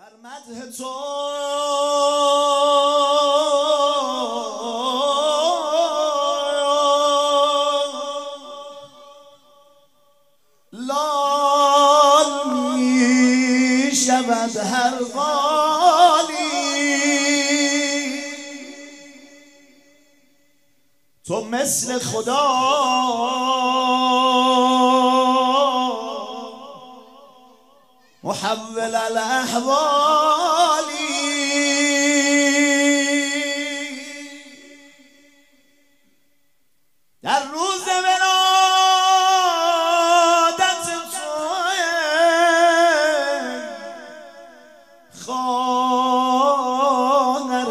در مدح تو لال می شود هر قالی، تو مثل خدا محول الاحوالی. در روز ولادت توی خواهر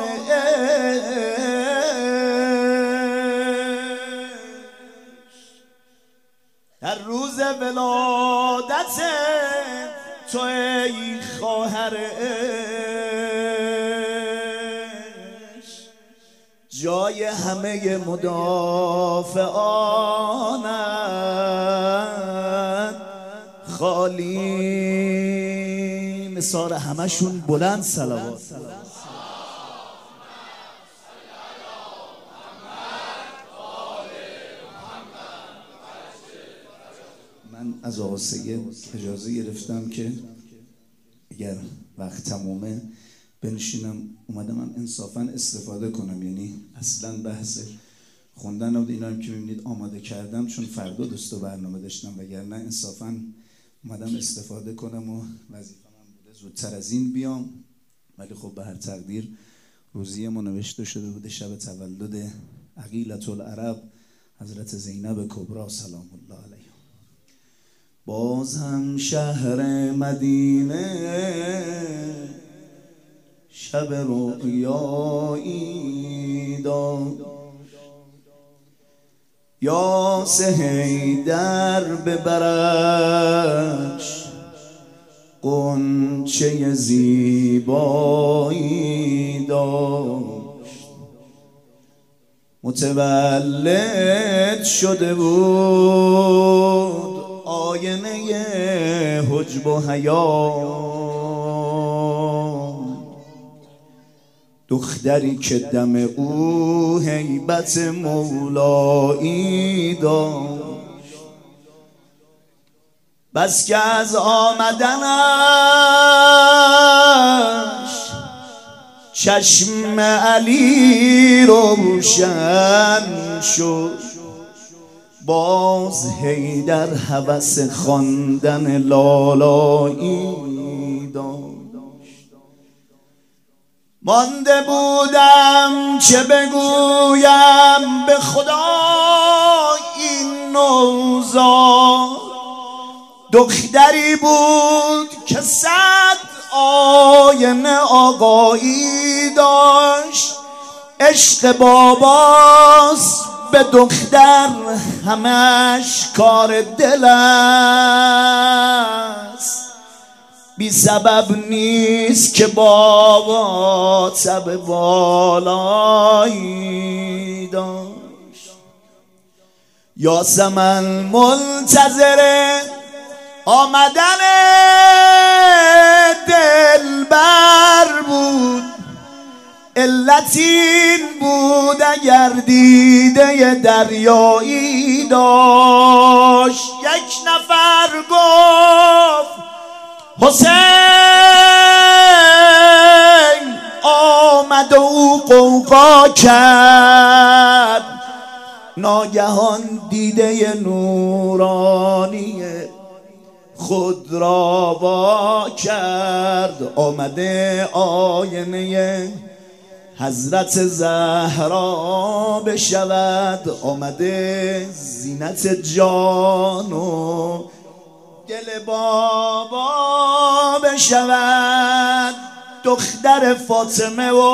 عشق، در روز ولادت تو ای خواهر عشق، جای همه مدافعانت خالی. نثار همشون بلند صلوات. من از آقا سید اجازه گرفتم که اگر وقت تمومه بنشینم. اومدم من انصافا استفاده کنم، یعنی اصلا بحث خوندن و اینا هم که میبینید آماده کردم چون فردا دوست و برنامه داشتم، وگرنه انصافا اومدم استفاده کنم و وظیفه من بوده زودتر از این بیام، ولی خب به هر تقدیر روزی ما نوشته شده بوده شب تولد عقیلة العرب حضرت زینب کبری سلام الله علیها. باز هم شهر مدینه شب رؤیایی داد، یا حیدر ببرش غنچه زیبایی داشت، متولد شده بود آینه حجب و حیا، دختری که دم او هیبت مولایی داشت، بس که از آمدنش چشم علی روشن شد، باز حیدر هوس خواندن لالایی داشت. مانده بودم چه بگویم به خدا این نوزاد، دختری بود که 100 آینه آقایی داشت، عشق باباست به دختر همش کار دل است، بی سبب نیست که بابا تب بالایی داشت. یاسمن منتظر آمدن دلبر بود، علت این بود اگر دیده دریایی داشت. یک نفر گفت حسین آمد و او قوقا کرد، ناگهان دیده نورانی خود را وا کرد، آمده آینه حضرت زهرا بشود، آمده زینت جان و دل بابا بشود، دختر فاطمه و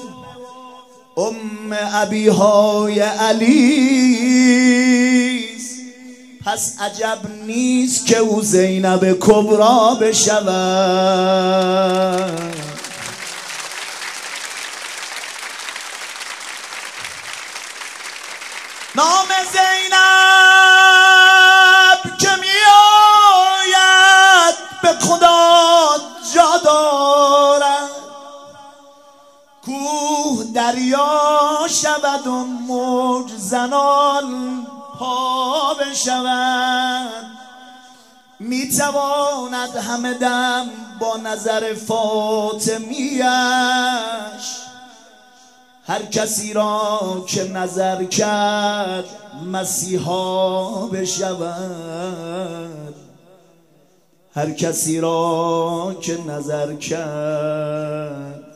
ام ابیهای علی، پس عجب نیست که او زینب کبری بشود. نام زینب که می آید به خدا جا دارد، دریا شود و موج زنان پا بشود، میتواند همه دم با نظر فاطمیش هر کسی را که نظر کرد مسیحا بشود. هر کسی را که نظر کرد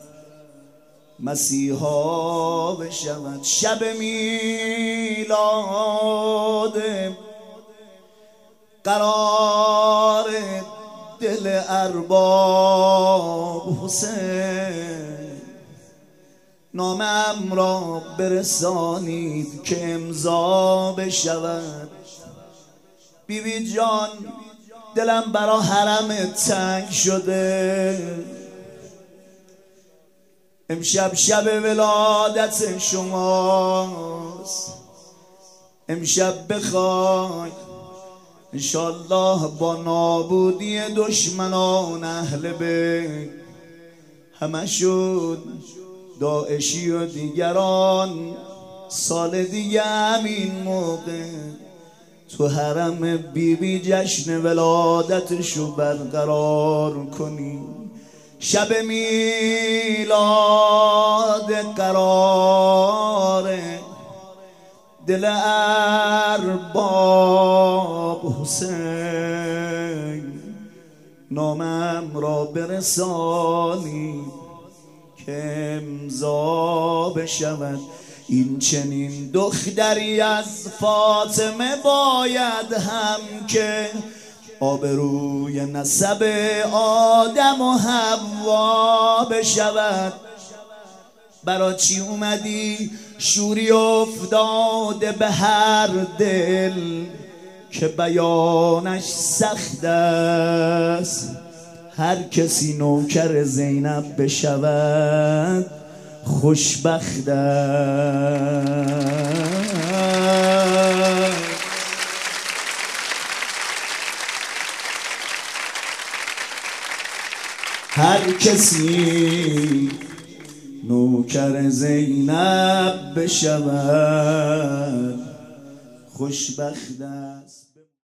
مسیحا بشود. شب میلاد قرار دل ارباب حسین، نامم را برسانید که امضا بشود. بیبی جان دلم برا حرم تنگ شده، امشب شب ولادت شماست، امشب بخوای انشالله با نابودی دشمنان اهل بیت، همه شد داعشی و دیگران، سال دیگه همین موقع تو حرم بیبی جشن ولادتشو برقرار کنی. شب میلاد قرار دل ارباب حسین، نامم را برسانی که امضا بشود. این چنین دختری از فاطمه باید هم که آبروی نسب آدم و حوا بشود. برا چی اومدی شوری افتاده به هر دل که بیانش سخت است؟ هر کسی نوکر زینب بشود خوشبخت است. هر کسی نوکر زینب بشود خوشبخت است.